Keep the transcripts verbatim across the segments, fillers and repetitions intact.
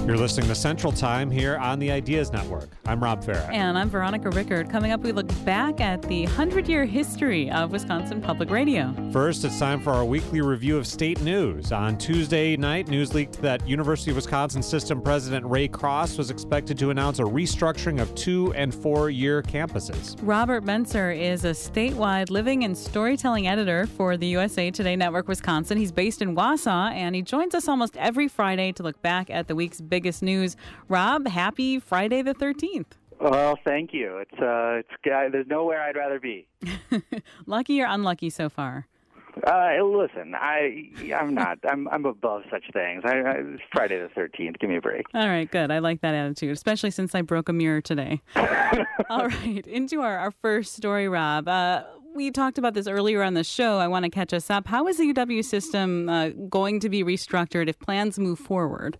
You're listening to Central Time here on the Ideas Network. I'm Rob Farah. And I'm Veronica Rickard. Coming up, we look back at the hundred-year history of Wisconsin Public Radio. First, it's time for our weekly review of state news. On Tuesday night, news leaked that University of Wisconsin System President Ray Cross was expected to announce a restructuring of two- and four-year campuses. Robert Benser is a statewide living and storytelling editor for the U S A Today Network Wisconsin. He's based in Wausau, and he joins us almost every Friday to look back at the week's biggest news. Rob, happy Friday the thirteenth. Well, thank you. It's uh, it's uh, there's nowhere I'd rather be. Lucky or unlucky so far? Uh, listen, I I'm not. I'm I'm above such things. I, I, it's Friday the thirteenth. Give me a break. All right, good. I like that attitude, especially since I broke a mirror today. All right, into our, our first story, Rob. Uh, we talked about this earlier on the show. I want to catch us up. How is the U W system uh, going to be restructured if plans move forward?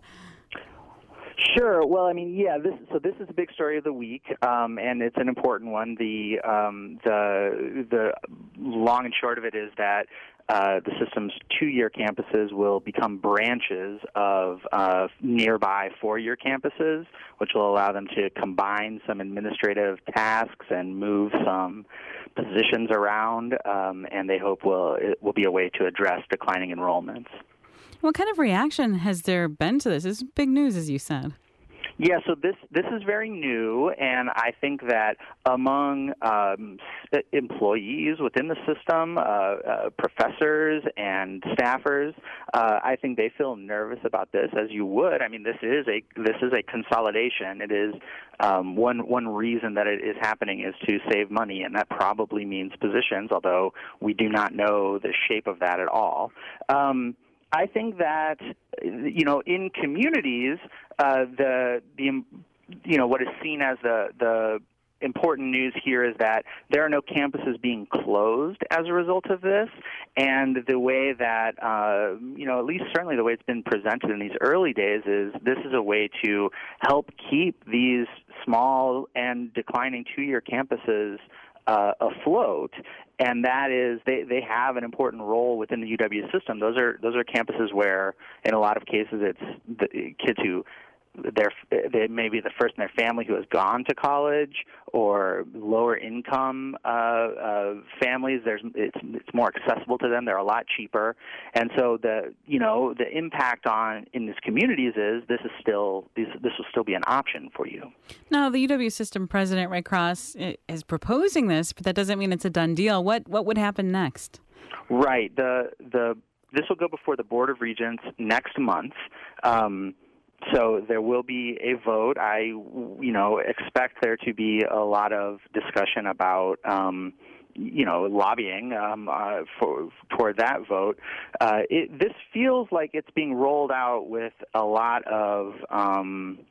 Sure. Well, I mean, yeah. This so this is a big story of the week, um, and it's an important one. The um, the the long and short of it is that uh, the system's two-year campuses will become branches of uh, nearby four-year campuses, which will allow them to combine some administrative tasks and move some positions around, um, and they hope will it will be a way to address declining enrollments. What kind of reaction has there been to this? This is big news, as you said. Yeah, so this this is very new, and I think that among um, employees within the system, uh, uh, professors and staffers, uh, I think they feel nervous about this, as you would. I mean, this is a this is a consolidation. It is um, one one reason that it is happening is to save money, and that probably means positions, although we do not know the shape of that at all. Um, I think that, you know, in communities, uh, the the you know what is seen as the the important news here is that there are no campuses being closed as a result of this, and the way that uh, you know, at least certainly the way it's been presented in these early days is this is a way to help keep these small and declining two-year campuses Uh, afloat, and that is they, they have an important role within the U W system. Those are those are campuses where, in a lot of cases, it's the kids who they're they may be the first in their family who has gone to college, or lower income uh, uh, families. There's it's it's more accessible to them. They're a lot cheaper, and so the you know the impact on in these communities is this is still this this will still be an option for you. Now, the U W system president Ray Cross is proposing this, but that doesn't mean it's a done deal. What what would happen next? Right. The the this will go before the Board of Regents next month. Um, So there will be a vote. I, you know, expect there to be a lot of discussion about, um, you know, lobbying um, uh, for toward that vote. Uh, it, this feels like it's being rolled out with a lot of. Um,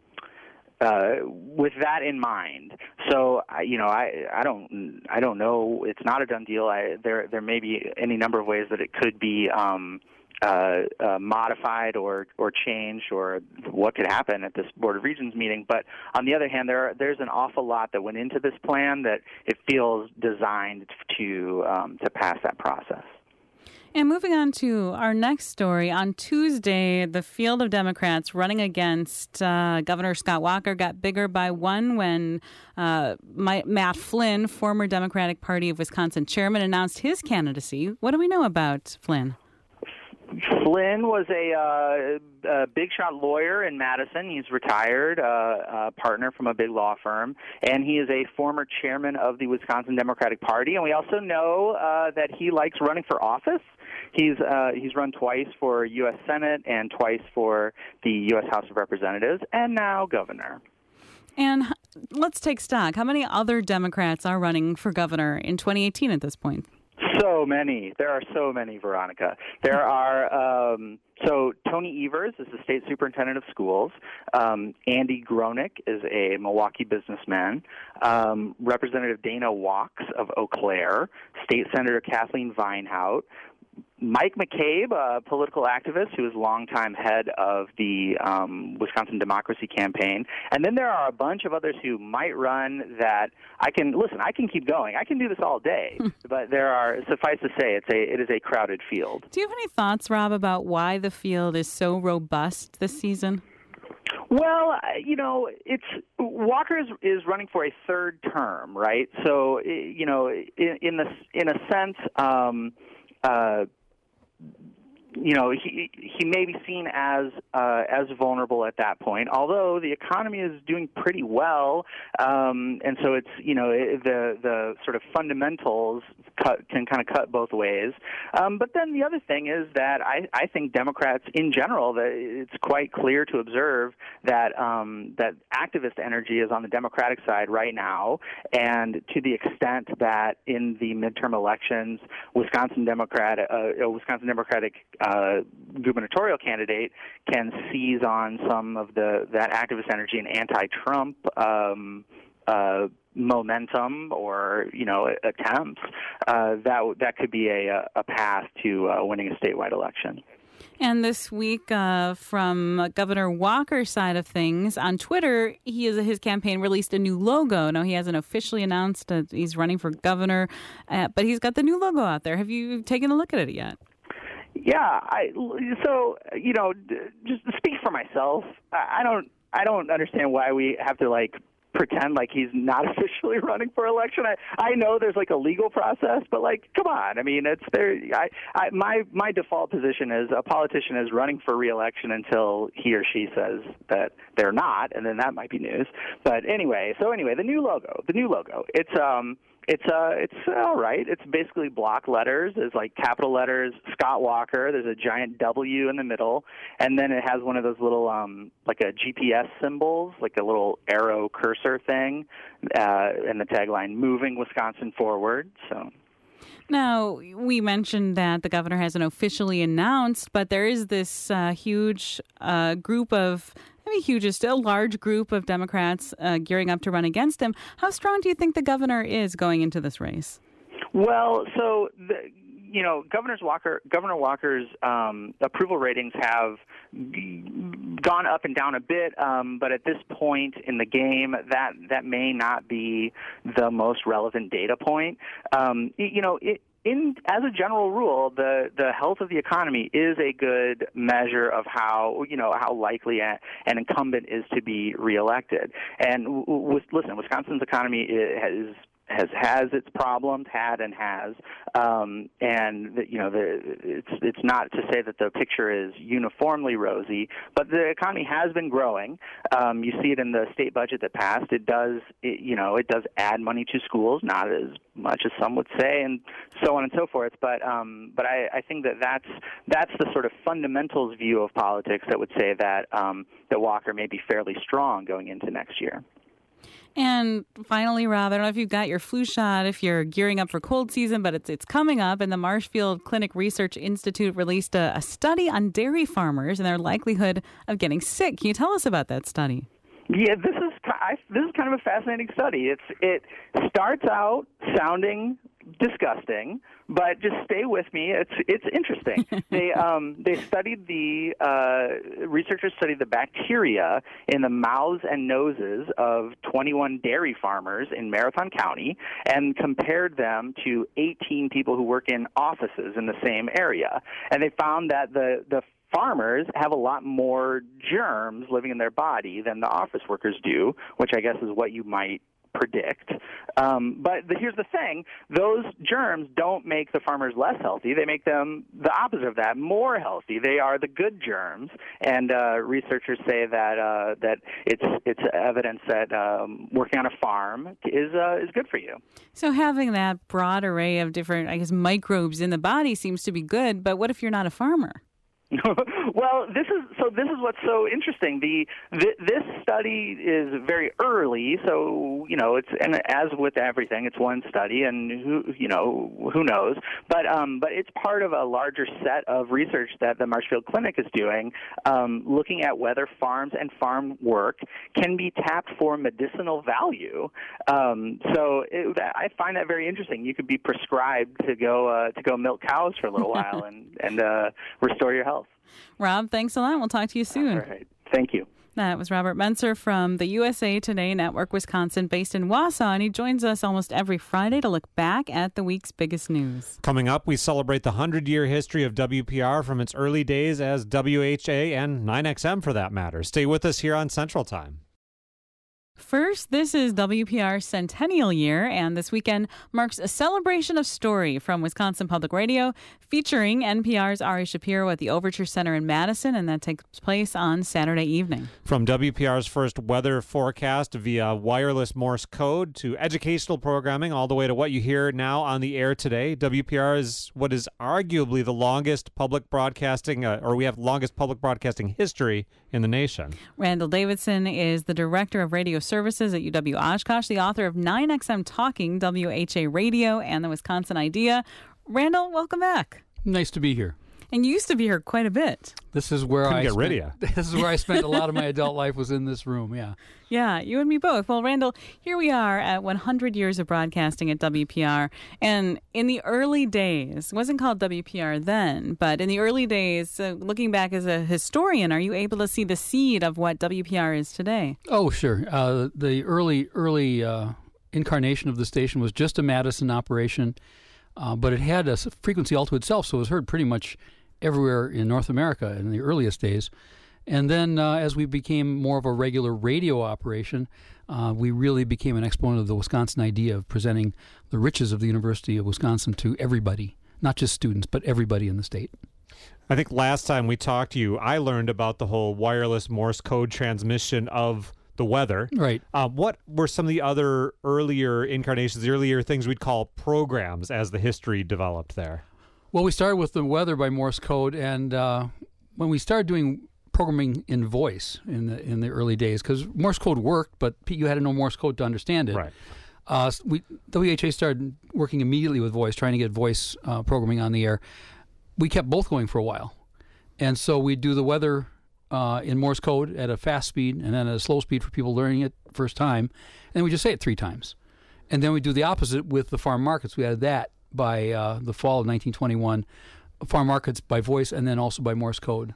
Uh, with that in mind, so I, you know, I, I don't, I don't know. It's not a done deal. I, there, there may be any number of ways that it could be um, uh, uh, modified or, or changed, or what could happen at this Board of Regents meeting. But on the other hand, there, are, there's an awful lot that went into this plan that it feels designed to, um, to pass that process. And moving on to our next story, on Tuesday, the field of Democrats running against uh, Governor Scott Walker got bigger by one when uh, my, Matt Flynn, former Democratic Party of Wisconsin chairman, announced his candidacy. What do we know about Flynn? Flynn was a, uh, a big-shot lawyer in Madison. He's retired, uh, a partner from a big law firm, and he is a former chairman of the Wisconsin Democratic Party. And we also know uh, that he likes running for office. He's uh, he's run twice for U S Senate and twice for the U S House of Representatives, and now governor. And let's take stock. How many other Democrats are running for governor in twenty eighteen at this point? So many. There are so many, Veronica. There are, um, so Tony Evers is the state superintendent of schools. Um, Andy Gronick is a Milwaukee businessman. Um, Representative Dana Walks of Eau Claire. State Senator Kathleen Vinehout. Mike McCabe, a political activist who is longtime head of the um, Wisconsin Democracy Campaign. And then there are a bunch of others who might run that I can, listen, I can keep going. I can do this all day. But there are, suffice to say, it's a, it is a crowded field. Do you have any thoughts, Rob, about why the field is so robust this season? Well, you know, it's Walker is, is running for a third term, right? So, you know, in, in the in a sense, um, uh, you know, he he may be seen as uh, as vulnerable at that point. Although the economy is doing pretty well, um, and so it's you know it, the the sort of fundamentals cut, can kind of cut both ways. Um, but then the other thing is that I, I think Democrats in general, that it's quite clear to observe that um, that activist energy is on the Democratic side right now, and to the extent that in the midterm elections, Wisconsin Democrat uh, a Wisconsin Democratic Uh, gubernatorial candidate can seize on some of the that activist energy and anti-Trump um, uh, momentum or you know attempts. Uh, that that could be a, a path to uh, winning a statewide election. And this week, uh, from Governor Walker's side of things, on Twitter, he is, his campaign released a new logo. Now, he hasn't officially announced that he's running for governor, uh, but he's got the new logo out there. Have you taken a look at it yet? Yeah, I, so you know, just to speak for myself, I don't, I don't understand why we have to like pretend like he's not officially running for election. I, I know there's like a legal process, but like, come on, I mean, it's there. I, I, my, my default position is a politician is running for re-election until he or she says that they're not, and then that might be news. But anyway, so anyway, the new logo, the new logo, it's um. It's uh, it's all right. It's basically block letters. There's like capital letters, Scott Walker. There's a giant W in the middle, and then it has one of those little um, like a G P S symbols, like a little arrow cursor thing, uh, and the tagline "Moving Wisconsin Forward." So. Now, we mentioned that the governor hasn't officially announced, but there is this uh, huge uh, group of, I mean, huge, just a large group of Democrats uh, gearing up to run against him. How strong do you think the governor is going into this race? Well, so the, you know, Governor's Walker, Governor Walker's um, approval ratings have gone up and down a bit, um, but at this point in the game, that that may not be the most relevant data point. Um, you know, it, in as a general rule, the, the health of the economy is a good measure of how you know how likely a, an incumbent is to be reelected. And w- w- listen, Wisconsin's economy is. has has its problems, had and has, um, and the, you know the, it's it's not to say that the picture is uniformly rosy, but the economy has been growing. Um, you see it in the state budget that passed. It does, it, you know, it does add money to schools, not as much as some would say, and so on and so forth. But um, but I, I think that that's that's the sort of fundamentals view of politics that would say that um, that Walker may be fairly strong going into next year. And finally, Rob, I don't know if you've got your flu shot, if you're gearing up for cold season, but it's it's coming up. And the Marshfield Clinic Research Institute released a, a study on dairy farmers and their likelihood of getting sick. Can you tell us about that study? Yeah, this is I, this is kind of a fascinating study. It's it starts out sounding disgusting, but just stay with me. It's it's interesting. they um, they studied the uh, researchers studied the bacteria in the mouths and noses of twenty-one dairy farmers in Marathon County and compared them to eighteen people who work in offices in the same area. And they found that the the farmers have a lot more germs living in their body than the office workers do, which I guess is what you might predict. Um, but the, here's the thing. Those germs don't make the farmers less healthy. They make them the opposite of that, more healthy. They are the good germs. And uh, researchers say that uh, that it's it's evidence that um, working on a farm is uh, is good for you. So having that broad array of different, I guess, microbes in the body seems to be good. But what if you're not a farmer? Well, this is so. This is what's so interesting. The th- this study is very early, so you know it's and as with everything, it's one study, and who you know who knows. But um, but it's part of a larger set of research that the Marshfield Clinic is doing, um, looking at whether farms and farm work can be tapped for medicinal value. Um, so it, I find that very interesting. You could be prescribed to go uh, to go milk cows for a little while and and uh, restore your health. Rob, thanks a lot. We'll talk to you soon. All right. Thank you. That was Robert Menser from the U S A Today Network Wisconsin, based in Wausau, and he joins us almost every Friday to look back at the week's biggest news. Coming up, we celebrate the hundred-year history of W P R from its early days as W H A and nine X M for that matter. Stay with us here on Central Time. First, this is W P R's centennial year, and this weekend marks a celebration of story from Wisconsin Public Radio, featuring N P R's Ari Shapiro at the Overture Center in Madison, and that takes place on Saturday evening. From W P R's first weather forecast via wireless Morse code to educational programming, all the way to what you hear now on the air today, W P R is what is arguably the longest public broadcasting, uh, or we have longest public broadcasting history in the nation. Randall Davidson is the Director of Radio Services at U W Oshkosh, the author of nine X M Talking, W H A Radio, and the Wisconsin Idea. Randall, welcome back. Nice to be here. And you used to be here quite a bit. This is where Couldn't I get spent, rid of you. This is where I spent a lot of my adult life, was in this room, yeah. Yeah, you and me both. Well, Randall, here we are at one hundred years of broadcasting at W P R. And in the early days, it wasn't called W P R then, but in the early days, uh, looking back as a historian, are you able to see the seed of what W P R is today? Oh, sure. Uh, the early, early uh, incarnation of the station was just a Madison operation, uh, but it had a frequency all to itself, so it was heard pretty much everywhere in North America in the earliest days. And then uh, as we became more of a regular radio operation, uh, we really became an exponent of the Wisconsin idea of presenting the riches of the University of Wisconsin to everybody, not just students, but everybody in the state. I think last time we talked to you, I learned about the whole wireless Morse code transmission of the weather. Right. Uh, what were some of the other earlier incarnations, the earlier things we'd call programs as the history developed there? Well, we started with the weather by Morse code, and uh, when we started doing programming in voice in the in the early days, because Morse code worked, but you had to know Morse code to understand it. Right. Uh, we W H A started working immediately with voice, trying to get voice uh, programming on the air. We kept both going for a while, and so we do the weather uh, in Morse code at a fast speed, and then at a slow speed for people learning it first time, and we just say it three times, and then we do the opposite with the farm markets. We added that by uh, the fall of nineteen twenty-one, farm markets by voice, and then also by Morse code.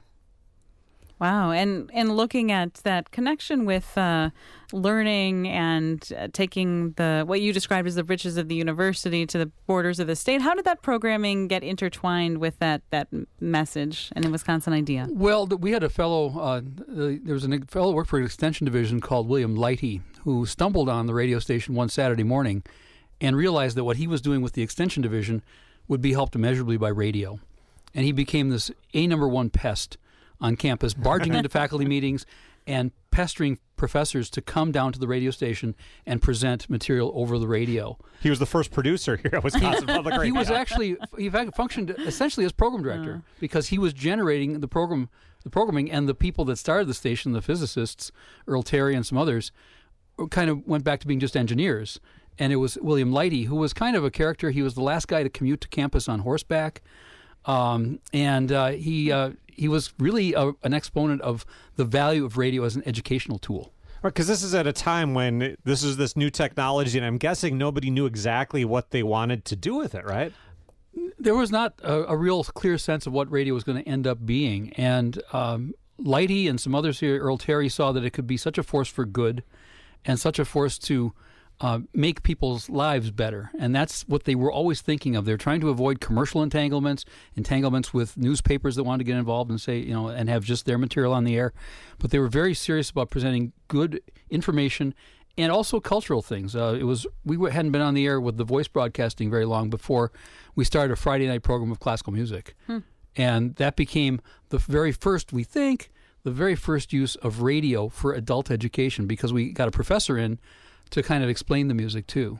Wow. And and looking at that connection with uh, learning and uh, taking the what you described as the riches of the university to the borders of the state, how did that programming get intertwined with that, that message and the Wisconsin Idea? Well, we had a fellow, uh, there was a fellow who worked for an extension division called William Lighty, who stumbled on the radio station one Saturday morning and realized that what he was doing with the extension division would be helped immeasurably by radio. And he became this A number one pest on campus, barging into faculty meetings and pestering professors to come down to the radio station and present material over the radio. He was the first producer here at Wisconsin Public Radio. He was actually, he functioned essentially as program director uh. because he was generating the program, the programming, and the people that started the station, the physicists, Earl Terry and some others, kind of went back to being just engineers. And it was William Lighty, who was kind of a character. He was the last guy to commute to campus on horseback. Um, and uh, he uh, he was really a, an exponent of the value of radio as an educational tool. Because this is at a time when this is this new technology, and I'm guessing nobody knew exactly what they wanted to do with it, right? There was not a, a real clear sense of what radio was going to end up being. And um, Lighty and some others here, Earl Terry, saw that it could be such a force for good and such a force to Uh, make people's lives better. And that's what they were always thinking of. They're trying to avoid commercial entanglements, entanglements with newspapers that wanted to get involved and say, you know, and have just their material on the air. But they were very serious about presenting good information and also cultural things. Uh, it was we hadn't been on the air with the voice broadcasting very long before we started a Friday night program of classical music. Hmm. And that became the very first, we think, the very first use of radio for adult education, because we got a professor in to kind of explain the music, too.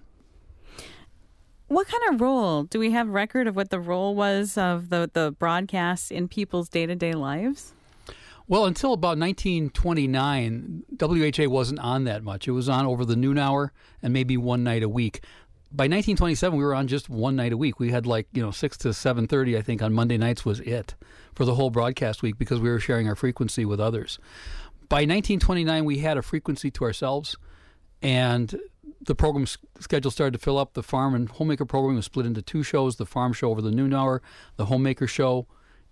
What kind of role, do we have record of what the role was of the, the broadcasts in people's day-to-day lives? Well, until about nineteen twenty-nine, W H A wasn't on that much. It was on over the noon hour and maybe one night a week. By nineteen twenty-seven, we were on just one night a week. We had like, you know, six to seven thirty, I think, on Monday nights was it for the whole broadcast week, because we were sharing our frequency with others. By nineteen twenty-nine, we had a frequency to ourselves, and the program schedule started to fill up. The farm and homemaker program was split into two shows, the farm show over the noon hour, the homemaker show.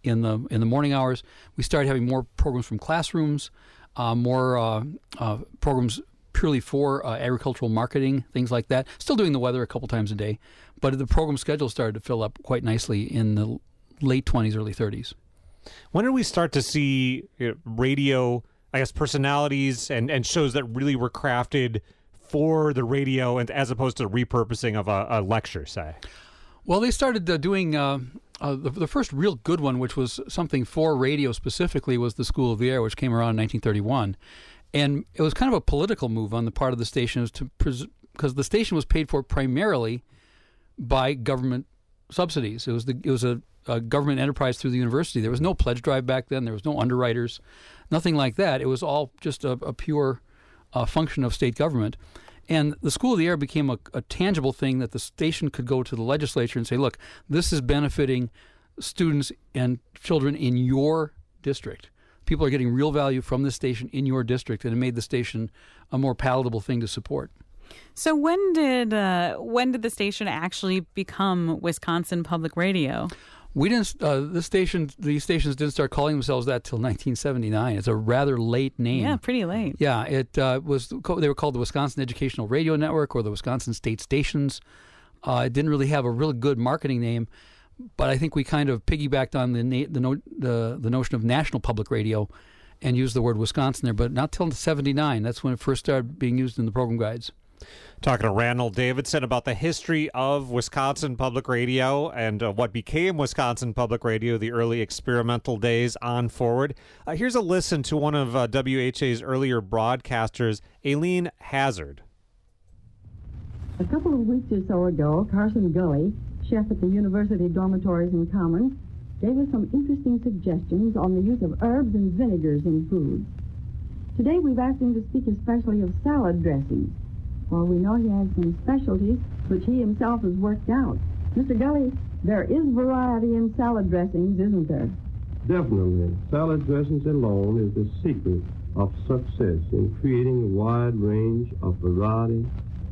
in the in the morning hours. We started having more programs from classrooms, uh, more uh, uh, programs purely for uh, agricultural marketing, things like that. Still doing the weather a couple times a day, but the program schedule started to fill up quite nicely in the late twenties, early thirties. When did we start to see you know, radio, I guess, personalities and, and shows that really were crafted for the radio and as opposed to repurposing of a, a lecture, say? Well, they started uh, doing uh, uh, the, the first real good one, which was something for radio specifically, was the School of the Air, which came around in nineteen thirty-one. And it was kind of a political move on the part of the station, to because pres- the station was paid for primarily by government subsidies. It was the it was a, a government enterprise through the university. There was no pledge drive back then. There was no underwriters, nothing like that. It was all just a, a pure uh, function of state government. And the School of the Air became a, a tangible thing that the station could go to the legislature and say, look, this is benefiting students and children in your district. People are getting real value from this station in your district, and it made the station a more palatable thing to support. So when did uh, when did the station actually become Wisconsin Public Radio? We didn't. Uh, the station, these stations didn't start calling themselves that till nineteen seventy-nine. It's a rather late name. Yeah, pretty late. Yeah, it uh, was. They were called the Wisconsin Educational Radio Network or the Wisconsin State Stations. Uh, it didn't really have a really good marketing name, but I think we kind of piggybacked on the na- the, no- the the notion of national public radio, and used the word Wisconsin there. But not till seventy-nine. That's when it first started being used in the program guides. Talking to Randall Davidson about the history of Wisconsin Public Radio and uh, what became Wisconsin Public Radio, the early experimental days on forward. Uh, here's a listen to one of uh, W H A's earlier broadcasters, Aileen Hazard. A couple of weeks or so ago, Carson Gully, chef at the University Dormitories and Commons, gave us some interesting suggestions on the use of herbs and vinegars in food. Today we've asked him to speak especially of salad dressings. Well, we know he has some specialties which he himself has worked out. Mister Gully, there is variety in salad dressings, isn't there? Definitely. Salad dressings alone is the secret of success in creating a wide range of variety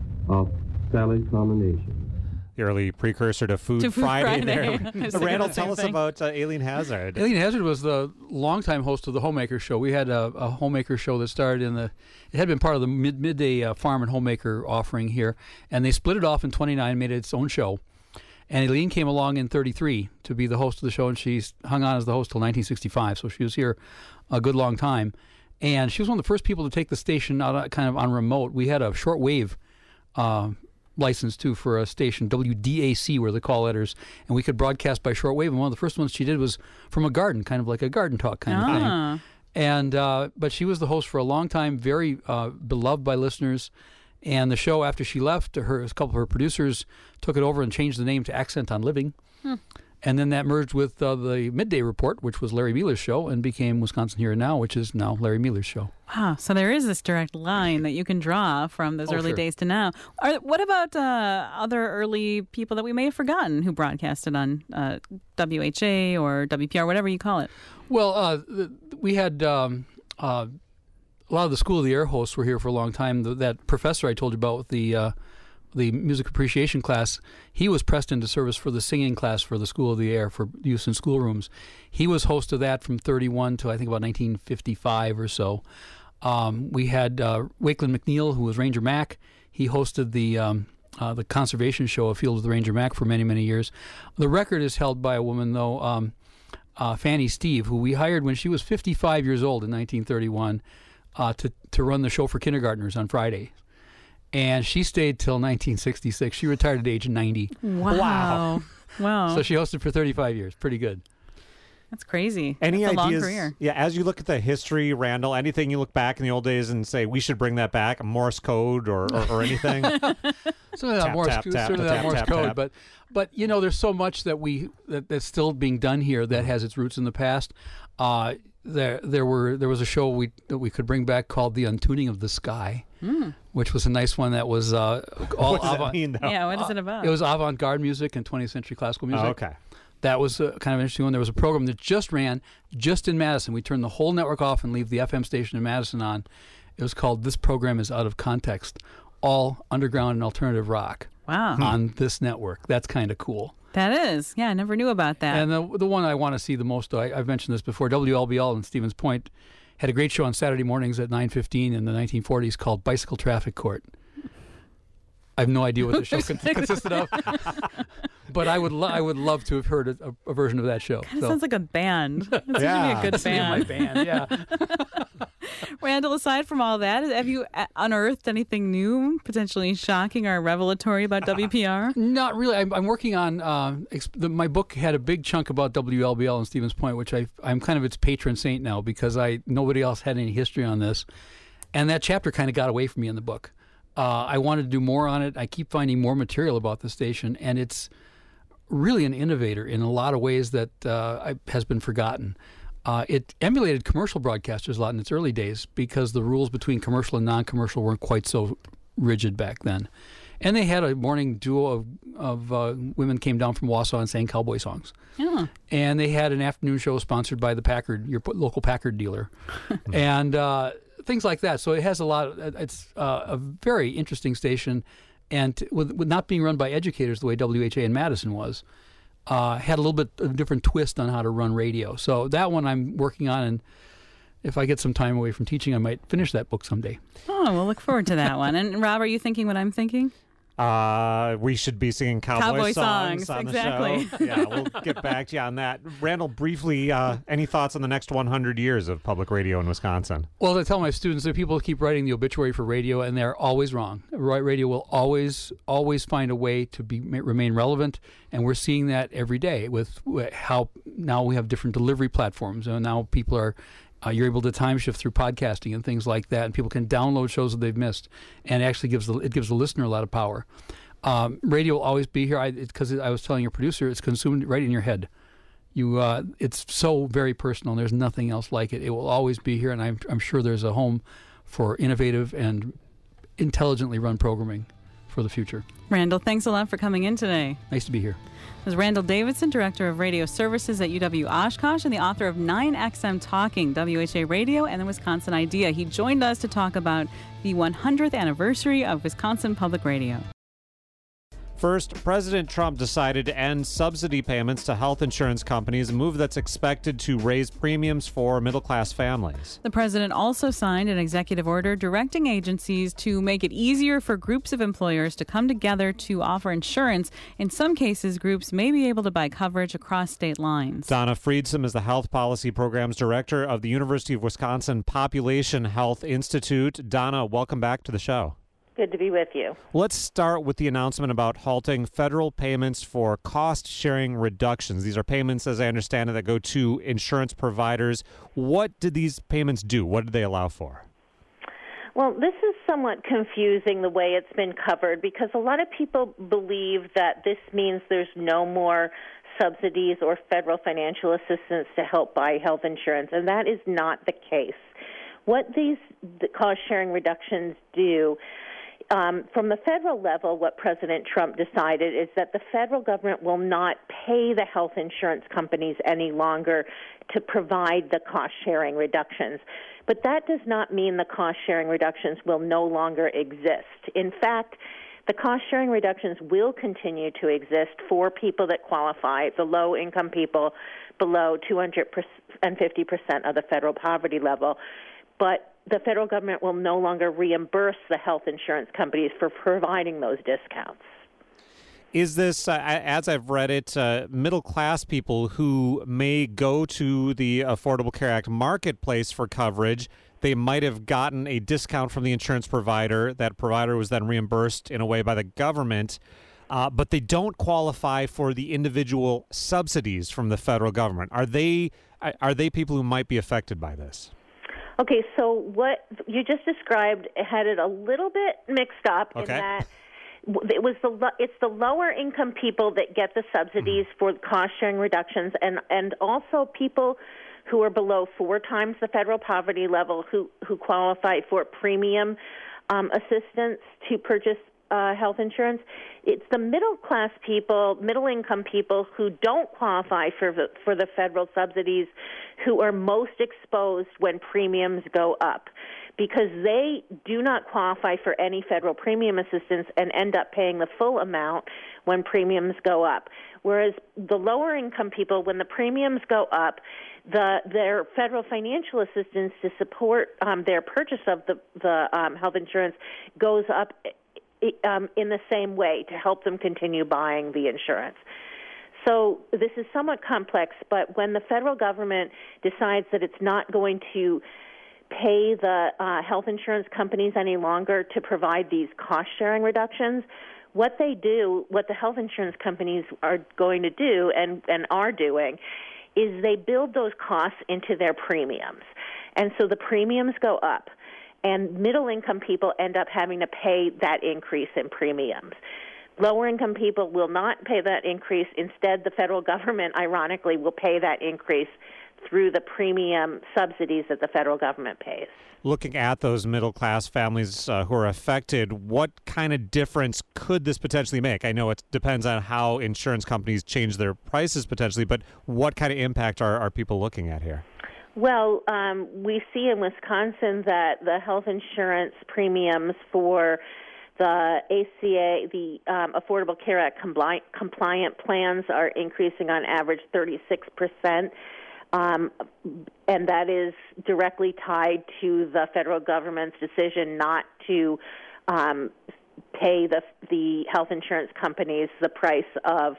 of salad combinations. The early precursor to Food, To Food Friday, Friday. there. Randall, tell us thing. about uh, Aileen Hazard. Aileen Hazard was the longtime host of the Homemaker Show. We had a, a Homemaker Show that started in the, it had been part of the mid, midday uh, farm and homemaker offering here, and they split it off in twenty-nine, made it its own show. And Aileen came along in thirty-three to be the host of the show, and she hung on as the host till nineteen sixty-five, so she was here a good long time. And she was one of the first people to take the station out kind of on remote. We had a shortwave uh, license too for a station, W D A C were the call letters, and we could broadcast by shortwave. And one of the first ones she did was from a garden, kind of like a garden talk kind Ah. of thing. And uh, but she was the host for a long time, very uh, beloved by listeners. And the show, after she left, her a couple of her producers took it over and changed the name to Accent on Living. Hmm. And then that merged with uh, the Midday Report, which was Larry Mueller's show, and became Wisconsin Here and Now, which is now Larry Mueller's show. Wow. So there is this direct line that you can draw from those Oh, early sure. days to now. Are, what about uh, other early people that we may have forgotten who broadcasted on uh, W H A or W P R, whatever you call it? Well, uh, th- we had um, uh, a lot of the School of the Air hosts were here for a long time. The, that professor I told you about with the uh, the music appreciation class, he was pressed into service for the singing class for the School of the Air for use in schoolrooms. He was host of that from thirty-one to I think about nineteen fifty-five or so. Um, we had uh, Wakeland McNeil, who was Ranger Mac. He hosted the um, uh, the conservation show, A Field with the Ranger Mac, for many, many years. The record is held by a woman, though, um, uh, Fanny Steve, who we hired when she was fifty-five years old in nineteen thirty-one uh, to, to run the show for kindergartners on Friday. And she stayed till nineteen sixty-six. She retired at age ninety. Wow. Wow. wow. So she hosted for thirty-five years. Pretty good. That's crazy. Any That's a ideas? long career. Yeah, as you look at the history, Randall, anything you look back in the old days and say we should bring that back, Morse code or, or, or anything? Certainly not Tap, Morse, tap, tap, certainly tap, not Morse tap, code, tap. but but you know, there's so much that we that, that's still being done here that has its roots in the past. Uh, there there were there was a show we that we could bring back called The Untuning of the Sky, Mm. which was a nice one that was uh, all what does that avant- mean, though? Yeah, what is it about? It was avant-garde music and twentieth century classical music. Oh, okay. That was a kind of interesting one. There was a program that just ran just in Madison. We turned the whole network off and leave the F M station in Madison on. It was called This Program is Out of Context, all underground and alternative rock wow. on this network. That's kind of cool. That is. Yeah, I never knew about that. And the the one I want to see the most, I, I've mentioned this before, W L B L in Stevens Point had a great show on Saturday mornings at nine fifteen in the nineteen forties called Bicycle Traffic Court. I have no idea what the show consisted of, but I would lo- I would love to have heard a, a version of that show. Kind of so. sounds like a band. It's Yeah. usually a good That's the name of band. my band, yeah. Randall, aside from all that, have you uh, unearthed anything new, potentially shocking or revelatory about W P R? Not really. I'm, I'm working on uh, exp- the, my book had a big chunk about W L B L in Stevens Point, which I I'm kind of its patron saint now because I nobody else had any history on this, and that chapter kind of got away from me in the book. Uh, I wanted to do more on it. I keep finding more material about the station, and it's really an innovator in a lot of ways that uh, I, has been forgotten. Uh, it emulated commercial broadcasters a lot in its early days because the rules between commercial and non-commercial weren't quite so rigid back then. And they had a morning duo of, of uh, women came down from Wausau and sang cowboy songs. Yeah. And they had an afternoon show sponsored by the Packard, your local Packard dealer. and uh, things like that. So it has a lot of, it's uh, a very interesting station. And t- with, with not being run by educators the way W H A in Madison was, uh, had a little bit of a different twist on how to run radio. So that one I'm working on, and if I get some time away from teaching, I might finish that book someday. Oh, we'll look forward to that one. And Rob, are you thinking what I'm thinking? Uh, we should be singing cowboy, Cowboy songs, songs, on exactly. the show. Yeah, we'll get back to you on that. Randall, briefly, uh, any thoughts on the next one hundred years of public radio in Wisconsin? Well, I tell my students that people keep writing the obituary for radio, and they're always wrong. Right, radio will always, always find a way to be remain relevant, and we're seeing that every day with how now we have different delivery platforms, and now people are. Uh, you're able to time shift through podcasting and things like that, and people can download shows that they've missed, and it actually gives the it gives the listener a lot of power. Um, radio will always be here because I, I was telling your producer, it's consumed right in your head. You, uh, it's so very personal. And there's nothing else like it. It will always be here, and I'm I'm sure there's a home for innovative and intelligently run programming for the future. Randall, thanks a lot for coming in today. Nice to be here. This is Randall Davidson, Director of Radio Services at U W Oshkosh and the author of nine X M Talking, W H A Radio, and the Wisconsin Idea. He joined us to talk about the one hundredth anniversary of Wisconsin Public Radio. First, President Trump decided to end subsidy payments to health insurance companies, a move that's expected to raise premiums for middle-class families. The president also signed an executive order directing agencies to make it easier for groups of employers to come together to offer insurance. In some cases, groups may be able to buy coverage across state lines. Donna Friedsam is the Health Policy Programs Director of the University of Wisconsin Population Health Institute. Donna, welcome back to the show. Good to be with you. Let's start with the announcement about halting federal payments for cost-sharing reductions. These are payments, as I understand it, that go to insurance providers. What did these payments do? What did they allow for? Well, this is somewhat confusing the way it's been covered because a lot of people believe that this means there's no more subsidies or federal financial assistance to help buy health insurance, and that is not the case. What these the cost-sharing reductions do Um, from the federal level, what President Trump decided is that the federal government will not pay the health insurance companies any longer to provide the cost-sharing reductions. But that does not mean the cost-sharing reductions will no longer exist. In fact, the cost-sharing reductions will continue to exist for people that qualify, the low-income people below two hundred fifty percent of the federal poverty level. But the federal government will no longer reimburse the health insurance companies for providing those discounts. Is this, uh, as I've read it, uh, middle-class people who may go to the Affordable Care Act marketplace for coverage, they might have gotten a discount from the insurance provider. That provider was then reimbursed in a way by the government, uh, but they don't qualify for the individual subsidies from the federal government. Are they, are they people who might be affected by this? Okay, so what you just described had it a little bit mixed up okay. in that it was the it's the lower income people that get the subsidies mm. for cost sharing reductions, and and also people who are below four times the federal poverty level who who qualify for premium um, assistance to purchase uh, health insurance. It's the middle class people, middle income people who don't qualify for the, for the federal subsidies who are most exposed when premiums go up. because they do not qualify for any federal premium assistance and end up paying the full amount when premiums go up. Whereas the lower income people, when the premiums go up, the their federal financial assistance to support um, their purchase of the, the um, health insurance goes up um, in the same way to help them continue buying the insurance. So this is somewhat complex, but when the federal government decides that it's not going to pay the uh, health insurance companies any longer to provide these cost-sharing reductions, what they do, what the health insurance companies are going to do and, and are doing, is they build those costs into their premiums. And so the premiums go up, and middle-income people end up having to pay that increase in premiums. Lower-income people will not pay that increase. Instead, the federal government, ironically, will pay that increase through the premium subsidies that the federal government pays. Looking at those middle-class families uh, who are affected, what kind of difference could this potentially make? I know it depends on how insurance companies change their prices potentially, but what kind of impact are, are people looking at here? Well, um, we see in Wisconsin that the health insurance premiums for the A C A, the um, Affordable Care Act compli- compliant plans are increasing on average thirty-six percent. Um, and that is directly tied to the federal government's decision not to um, pay the the health insurance companies the price of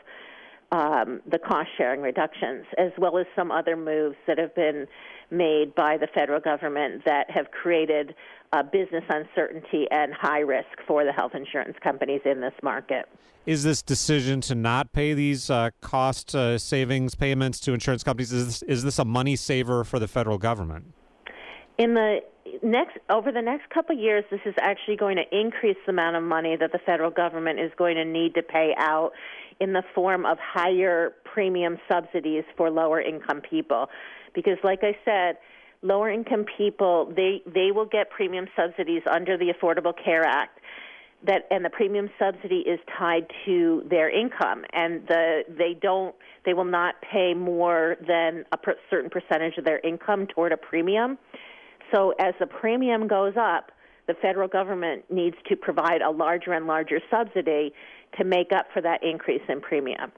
um, the cost-sharing reductions, as well as some other moves that have been made by the federal government that have created uh, business uncertainty and high risk for the health insurance companies in this market. Is this decision to not pay these uh, cost uh, savings payments to insurance companies, is this, is this a money saver for the federal government? In the next, over the next couple of years, this is actually going to increase the amount of money that the federal government is going to need to pay out in the form of higher premium subsidies for lower income people. Because like I said, lower income people, they, they will get premium subsidies under the Affordable Care Act. That and the premium subsidy is tied to their income, and the they don't they will not pay more than a per, certain percentage of their income toward a premium. So as the premium goes up, the federal government needs to provide a larger and larger subsidy to make up for that increase in premium.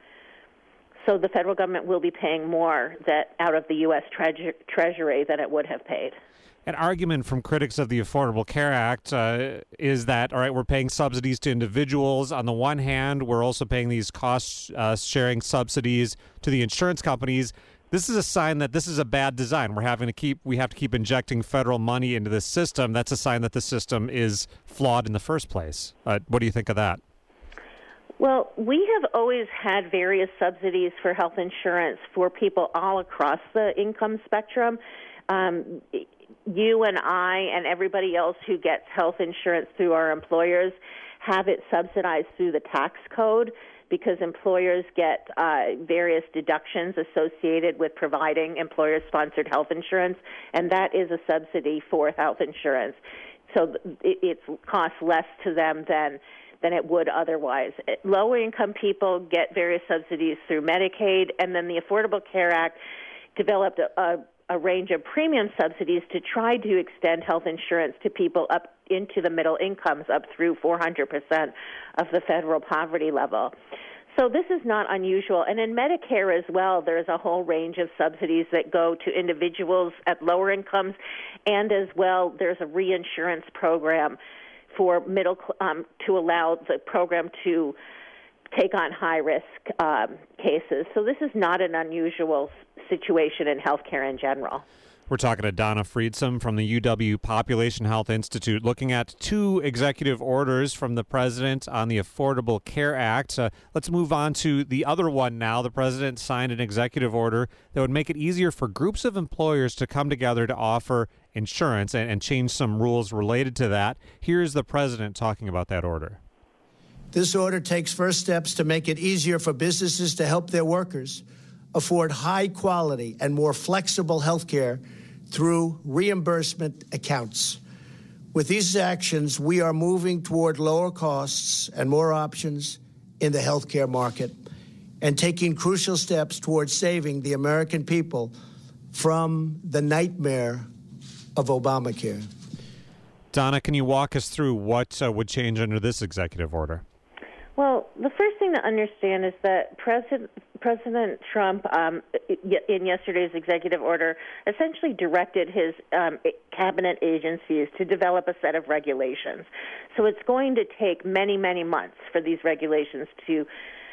So the federal government will be paying more that out of the U S Treasury, Treasury than it would have paid. An argument from critics of the Affordable Care Act uh, is that, all right, we're paying subsidies to individuals. On the one hand, we're also paying these cost-sharing uh, subsidies to the insurance companies. This is a sign that this is a bad design. We're having to keep, we have to keep injecting federal money into this system. That's a sign that the system is flawed in the first place. Uh, what do you think of that? Well, we have always had various subsidies for health insurance for people all across the income spectrum. Um, you and I and everybody else who gets health insurance through our employers have it subsidized through the tax code because employers get uh, various deductions associated with providing employer-sponsored health insurance, and that is a subsidy for health insurance. So it, it costs less to them than than it would otherwise. Lower-income people get various subsidies through Medicaid, and then the Affordable Care Act developed a, a a range of premium subsidies to try to extend health insurance to people up into the middle incomes, up through four hundred percent of the federal poverty level. So this is not unusual. And in Medicare as well, there's a whole range of subsidies that go to individuals at lower incomes, and as well there's a reinsurance program for middle um, to allow the program to take on high-risk um, cases. So this is not an unusual situation in healthcare in general. We're talking to Donna Friedsam from the U W Population Health Institute, looking at two executive orders from the president on the Affordable Care Act. Uh, let's move on to the other one now. The president signed an executive order that would make it easier for groups of employers to come together to offer insurance and, and change some rules related to that. Here's the president talking about that order. This order takes first steps to make it easier for businesses to help their workers afford high quality and more flexible health care through reimbursement accounts. With these actions, we are moving toward lower costs and more options in the health care market and taking crucial steps towards saving the American people from the nightmare of Obamacare. Donna, can you walk us through what uh, would change under this executive order? Well, the first thing to understand is that President President Trump, um, in yesterday's executive order, essentially directed his um, cabinet agencies to develop a set of regulations. So it's going to take many, many months for these regulations to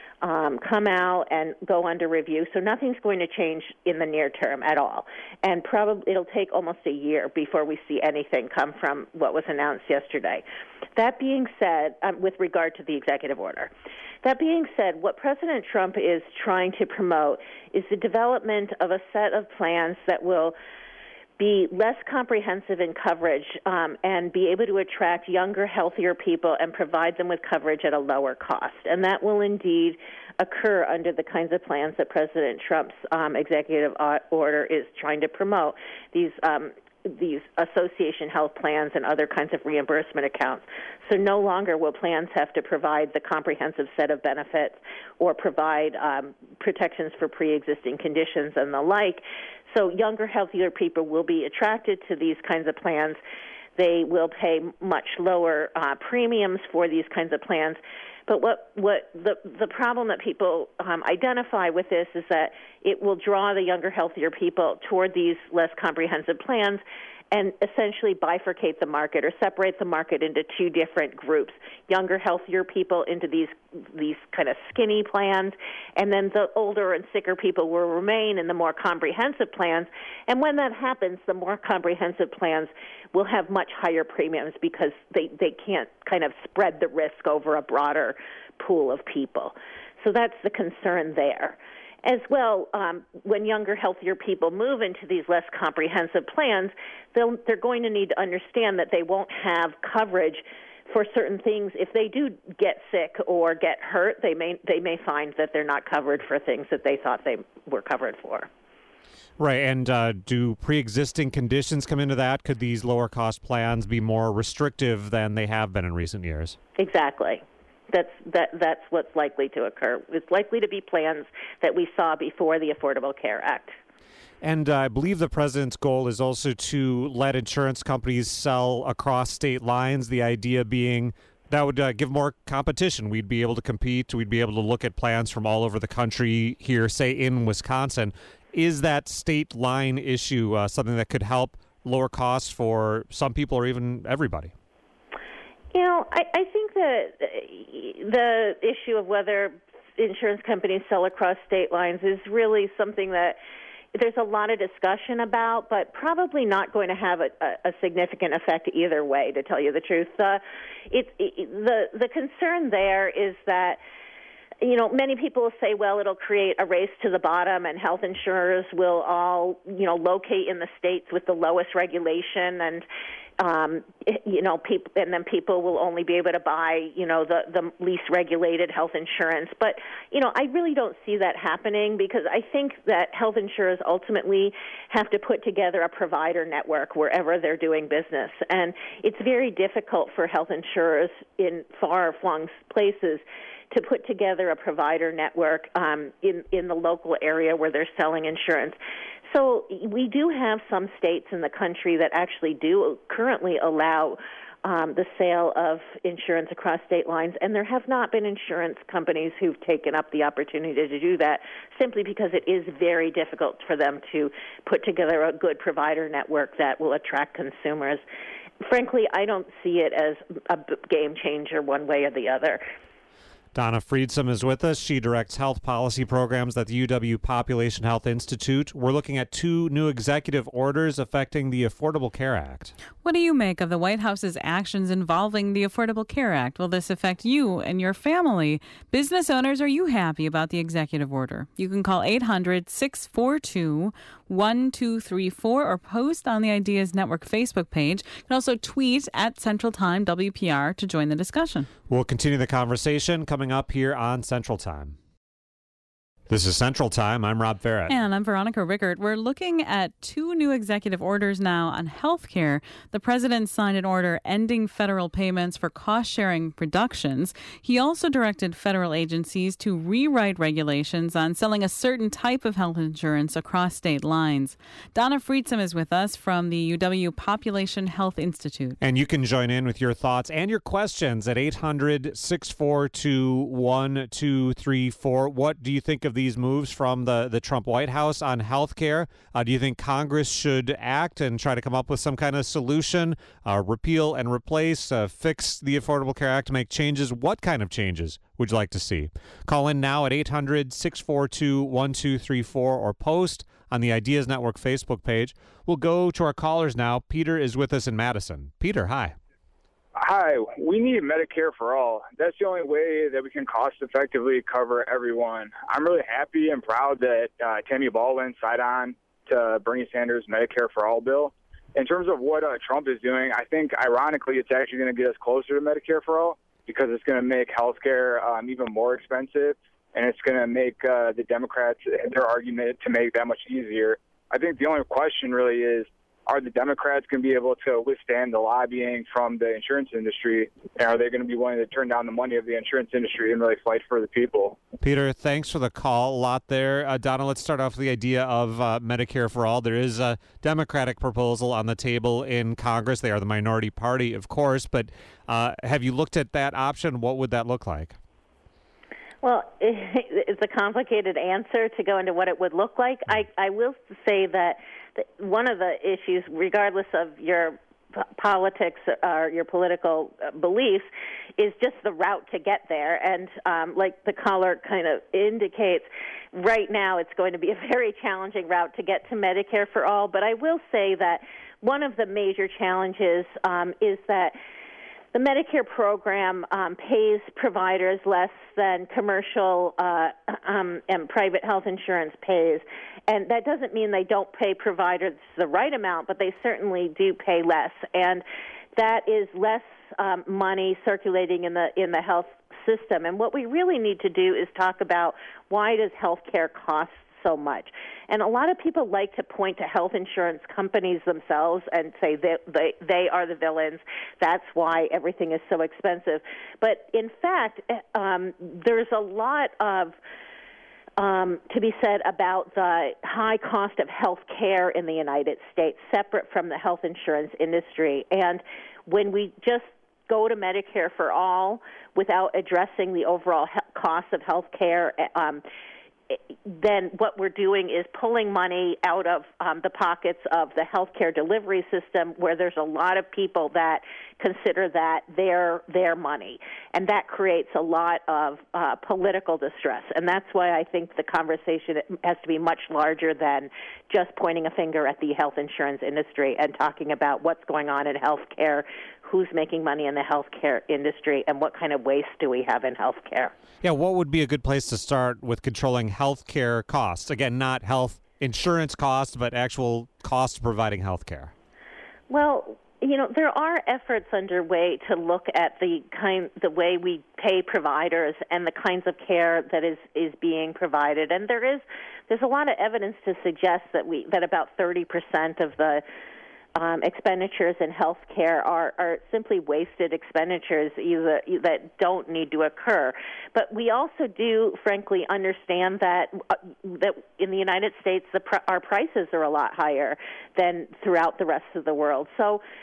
Um, come out and go under review. So nothing's going to change in the near term at all. And probably it'll take almost a year before we see anything come from what was announced yesterday. That being said, um, with regard to the executive order, that being said, what President Trump is trying to promote is the development of a set of plans that will be less comprehensive in coverage um, and be able to attract younger, healthier people and provide them with coverage at a lower cost. And that will indeed occur under the kinds of plans that President Trump's um, executive order is trying to promote, these um, these association health plans and other kinds of reimbursement accounts. So no longer will plans have to provide the comprehensive set of benefits or provide um, protections for pre-existing conditions and the like. So younger, healthier people will be attracted to these kinds of plans. They will pay much lower uh, premiums for these kinds of plans. But what, what the, the problem that people um, identify with this is that it will draw the younger, healthier people toward these less comprehensive plans and essentially bifurcate the market or separate the market into two different groups, younger, healthier people into these these kind of skinny plans, and then the older and sicker people will remain in the more comprehensive plans. And when that happens, the more comprehensive plans will have much higher premiums because they, they can't kind of spread the risk over a broader pool of people. So that's the concern there. As well, um, when younger, healthier people move into these less comprehensive plans, they'll, they're going to need to understand that they won't have coverage for certain things. If they do get sick or get hurt, they may they may find that they're not covered for things that they thought they were covered for. Right, and uh, do pre-existing conditions come into that? Could these lower-cost plans be more restrictive than they have been in recent years? Exactly. That's that. That's what's likely to occur. It's likely to be plans that we saw before the Affordable Care Act. And uh, I believe the president's goal is also to let insurance companies sell across state lines, the idea being that would uh, give more competition. We'd be able to compete. We'd be able to look at plans from all over the country here, say in Wisconsin. Is that state line issue uh, something that could help lower costs for some people or even everybody? You know, I, I think that the issue of whether insurance companies sell across state lines is really something that there's a lot of discussion about, but probably not going to have a, a, a significant effect either way, to tell you the truth. Uh, it, it, the, the concern there is that, you know, many people will say, well, it'll create a race to the bottom and health insurers will all, you know, locate in the states with the lowest regulation and, um, you know, people, and then people will only be able to buy, you know, the, the least regulated health insurance. But, you know, I really don't see that happening because I think that health insurers ultimately have to put together a provider network wherever they're doing business. And it's very difficult for health insurers in far-flung places to put together a provider network um, in, in the local area where they're selling insurance. So we do have some states in the country that actually do currently allow um, the sale of insurance across state lines, and there have not been insurance companies who've taken up the opportunity to do that simply because it is very difficult for them to put together a good provider network that will attract consumers. Frankly, I don't see it as a game changer one way or the other. Donna Friedsam is with us. She directs health policy programs at the U W Population Health Institute. We're looking at two new executive orders affecting the Affordable Care Act. What do you make of the White House's actions involving the Affordable Care Act? Will this affect you and your family? Business owners, are you happy about the executive order? You can call eight hundred, six four two, one two three four or post on the Ideas Network Facebook page. You can also tweet at Central Time W P R to join the discussion. We'll continue the conversation coming up here on Central Time. This is Central Time. I'm Rob Farrett. And I'm Veronica Rickert. We're looking at two new executive orders now on health care. The president signed an order ending federal payments for cost-sharing reductions. He also directed federal agencies to rewrite regulations on selling a certain type of health insurance across state lines. Donna Friedsam is with us from the U W Population Health Institute. And you can join in with your thoughts and your questions at eight hundred, six four two, one two three four. What do you think of these moves from the, the Trump White House on health care? Uh, do you think Congress should act and try to come up with some kind of solution, uh, repeal and replace, uh, fix the Affordable Care Act, make changes? What kind of changes would you like to see? Call in now at eight hundred, six four two, one two three four or post on the Ideas Network Facebook page. We'll go to our callers now. Peter is with us in Madison. Peter, hi. Hi, we need Medicare for all. That's the only way that we can cost-effectively cover everyone. I'm really happy and proud that uh, Tammy Baldwin signed on to Bernie Sanders' Medicare for all bill. In terms of what uh, Trump is doing, I think, ironically, it's actually going to get us closer to Medicare for all because it's going to make health care um, even more expensive, and it's going to make uh, the Democrats, their argument to make that much easier. I think the only question really is, are the Democrats going to be able to withstand the lobbying from the insurance industry? And are they going to be willing to turn down the money of the insurance industry and really fight for the people? Peter, thanks for the call. A lot there. Uh, Donna, let's start off with the idea of uh, Medicare for all. There is a Democratic proposal on the table in Congress. They are the minority party, of course. But uh, have you looked at that option? What would that look like? Well, it's a complicated answer to go into what it would look like. I, I will say that one of the issues, regardless of your p- politics or your political beliefs, is just the route to get there. And um, like the caller kind of indicates, right now it's going to be a very challenging route to get to Medicare for all. But I will say that one of the major challenges um, is that the Medicare program um, pays providers less than commercial uh, um, and private health insurance pays. And that doesn't mean they don't pay providers the right amount, but they certainly do pay less. And that is less um, money circulating in the in the health system. And what we really need to do is talk about, why does health care cost so much? And a lot of people like to point to health insurance companies themselves and say they, they, they are the villains. That's why everything is so expensive. But in fact, um, there's a lot of Um, to be said about the high cost of health care in the United States, separate from the health insurance industry. And when we just go to Medicare for all without addressing the overall he- cost of health care, um, then what we're doing is pulling money out of um, the pockets of the healthcare delivery system, where there's a lot of people that consider that their their money, and that creates a lot of uh, political distress. And that's why I think the conversation has to be much larger than just pointing a finger at the health insurance industry and talking about what's going on in healthcare, who's making money in the healthcare industry, and what kind of waste do we have in healthcare. Yeah, what would be a good place to start with controlling healthcare costs? Again, not health insurance costs, but actual costs of providing healthcare. Well, you know, there are efforts underway to look at the kind, the way we pay providers and the kinds of care that is, is being provided. And there is, there's a lot of evidence to suggest that we that about thirty percent of the Um, expenditures in health care are, are simply wasted expenditures either, that don't need to occur. But we also do, frankly, understand that uh, that in the United States, the pr- our prices are a lot higher than throughout the rest of the world. So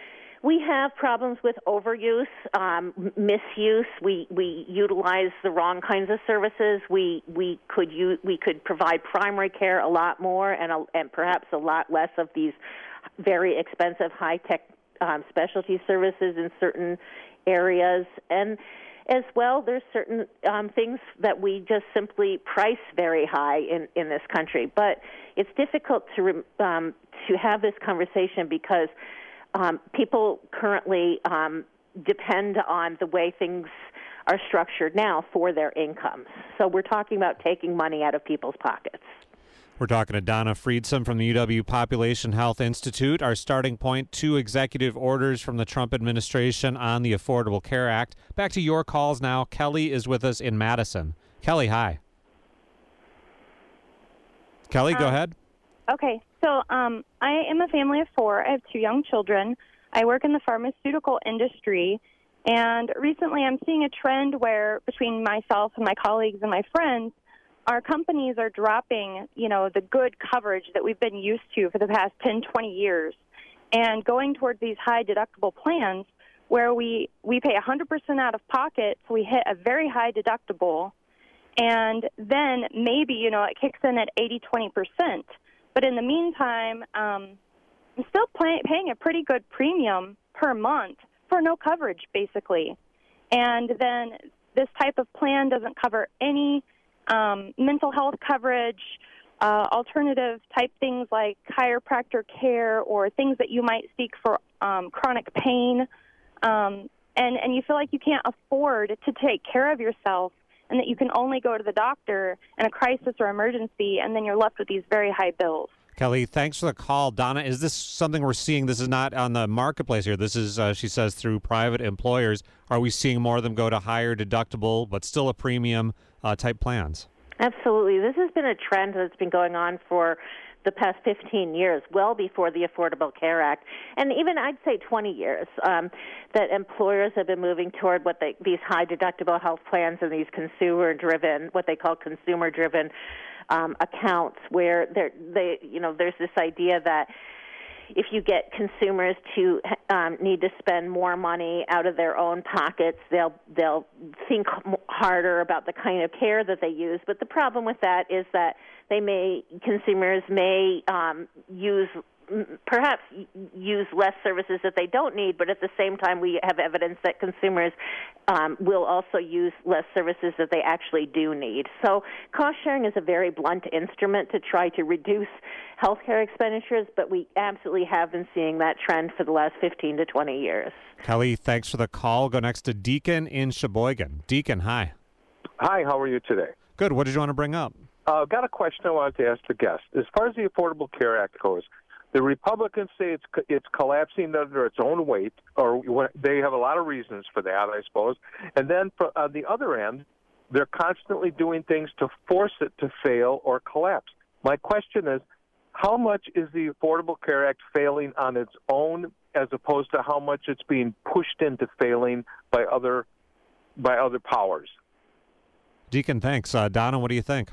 we have problems with overuse, um, misuse. We we utilize the wrong kinds of services. We we could use, we could provide primary care a lot more and a, and perhaps a lot less of these very expensive high-tech um, specialty services in certain areas. And as well, there's certain um, things that we just simply price very high in, in this country. But it's difficult to um, to have this conversation because um, people currently um, depend on the way things are structured now for their incomes. So we're talking about taking money out of people's pockets. We're talking to Donna Friedsam from the U W Population Health Institute. Our starting point, two executive orders from the Trump administration on the Affordable Care Act. Back to your calls now. Kelly is with us in Madison. Kelly, hi. Kelly, go Um, ahead. Okay, so um, I am a family of four. I have two young children. I work in the pharmaceutical industry, and recently I'm seeing a trend where between myself and my colleagues and my friends, our companies are dropping, you know, the good coverage that we've been used to for the past ten, twenty years and going towards these high deductible plans where we, we pay one hundred percent out of pocket, so we hit a very high deductible, and then maybe, you know, it kicks in at eighty, twenty percent. But in the meantime, um, I'm still pay- paying a pretty good premium per month for no coverage, basically. And then this type of plan doesn't cover any um, mental health coverage, uh, alternative type things like chiropractor care or things that you might seek for um, chronic pain. Um, and, and you feel like you can't afford to take care of yourself and that you can only go to the doctor in a crisis or emergency, and then you're left with these very high bills. Kelly, thanks for the call. Donna, is this something we're seeing? This is not on the marketplace here. This is, uh, she says, through private employers. Are we seeing more of them go to higher deductible, but still a premium uh, type plans? Absolutely. This has been a trend that's been going on for the past fifteen years, well before the Affordable Care Act, and even I'd say twenty years, um, that employers have been moving toward what they, these high deductible health plans and these consumer-driven, what they call consumer-driven um, accounts, where they're, they, you know, there's this idea that if you get consumers to um, need to spend more money out of their own pockets, they'll they'll think harder about the kind of care that they use. But the problem with that is that they may consumers may um, use perhaps use less services that they don't need, but at the same time we have evidence that consumers um, will also use less services that they actually do need. So cost sharing is a very blunt instrument to try to reduce healthcare expenditures, but we absolutely have been seeing that trend for the last fifteen to twenty years. Kelly, thanks for the call. Go next to Deacon in Sheboygan. Deacon, hi. Hi, how are you today? Good. What did you want to bring up? Uh, got a question I wanted to ask the guest. As far as the Affordable Care Act goes, the Republicans say it's it's collapsing under its own weight, or they have a lot of reasons for that, I suppose. And then for, on the other end, they're constantly doing things to force it to fail or collapse. My question is, how much is the Affordable Care Act failing on its own, as opposed to how much it's being pushed into failing by other by other powers? Deacon, thanks. Uh, Donna, what do you think?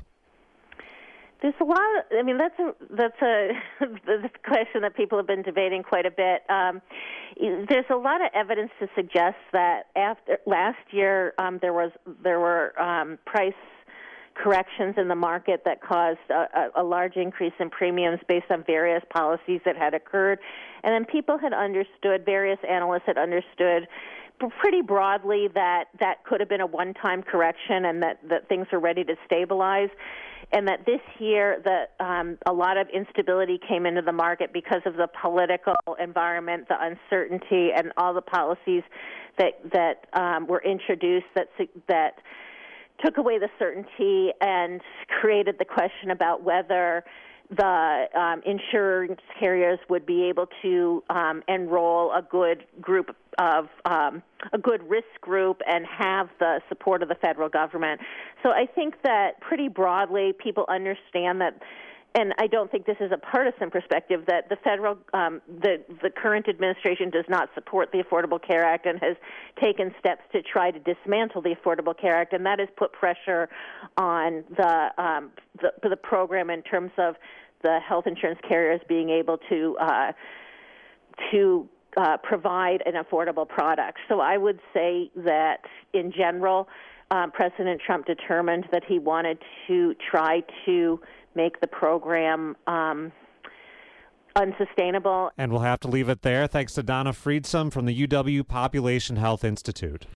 There's a lot of, I mean, that's a, that's a, the question that people have been debating quite a bit. Um, there's a lot of evidence to suggest that after last year um, there was there were um, price corrections in the market that caused a, a large increase in premiums based on various policies that had occurred. And then people had understood, various analysts had understood pretty broadly that that could have been a one-time correction and that, that things were ready to stabilize. And that this year, that um, a lot of instability came into the market because of the political environment, the uncertainty, and all the policies that that um, were introduced that that took away the certainty and created the question about whether the um, insurance carriers would be able to um, enroll a good group of um, a good risk group and have the support of the federal government. So I think that pretty broadly people understand that, and I don't think this is a partisan perspective, that the federal, um, the the current administration does not support the Affordable Care Act and has taken steps to try to dismantle the Affordable Care Act, and that has put pressure on the um, the, the program in terms of the health insurance carriers being able to uh, to uh, provide an affordable product. So I would say that in general, um, President Trump determined that he wanted to try to make the program um, unsustainable. And we'll have to leave it there. Thanks to Donna Friedsam from the U W Population Health Institute.